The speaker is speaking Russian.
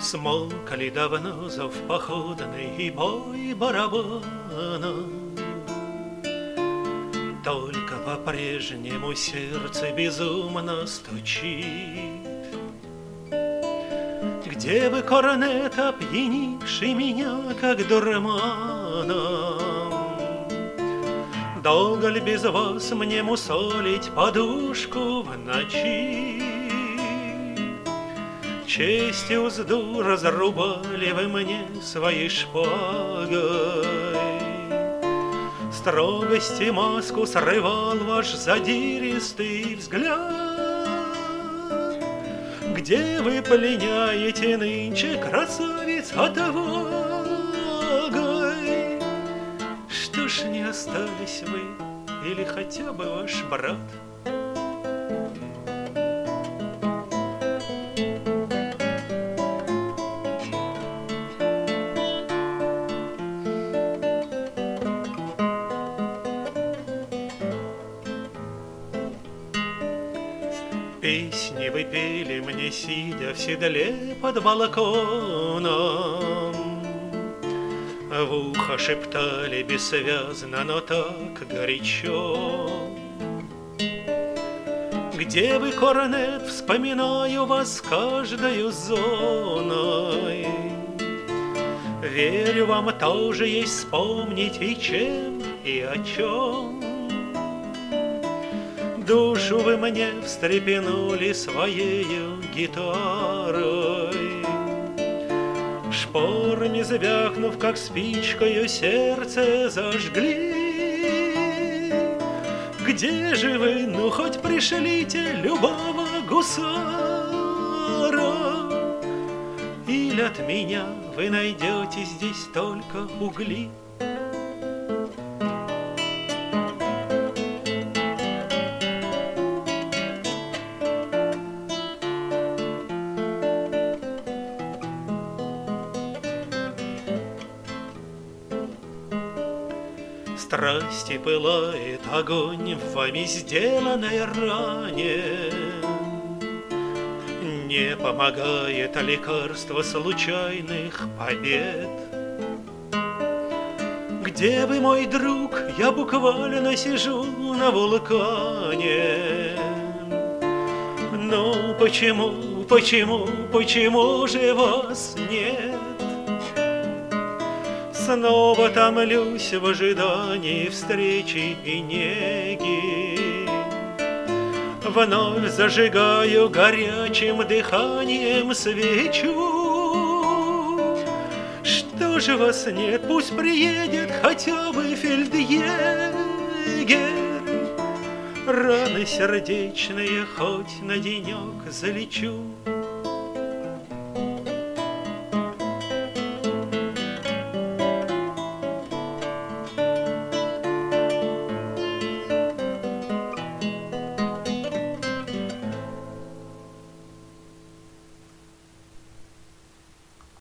Смолкли давно зов походный и бой барабана, только по-прежнему сердце безумно стучит. Где бы корнет, опьянивший меня, как дурманом? Долго ли без вас мне мусолить подушку в ночи? Честь и узду разрубали вы мне своей шпагой, строгости маску срывал ваш задиристый взгляд. Где вы пленяете нынче красавиц отвагой? Что ж не остались вы, или хотя бы ваш брат? Песни вы пели мне, сидя в седле под балконом, в ухо шептали бессвязно, но так горячо. Где вы, корнет, вспоминаю вас каждою зоной. Верю, вам тоже есть вспомнить и чем, и о чем. Душу вы мне встрепенули своею гитарой, шпорами звякнув, как спичкою, сердце зажгли. Где же вы, ну хоть пришлите любого гусара, или от меня вы найдете здесь только угли? Страсти пылает огонь в вами сделанной ране, не помогает лекарство случайных побед. Где вы, мой друг? Я буквально сижу на вулкане. Ну почему же вас нет? Снова томлюсь в ожидании встречи и неги, вновь зажигаю горячим дыханием свечу. Что же вас нет? Пусть приедет хотя бы фельдъегерь. Раны сердечные хоть на денек залечу.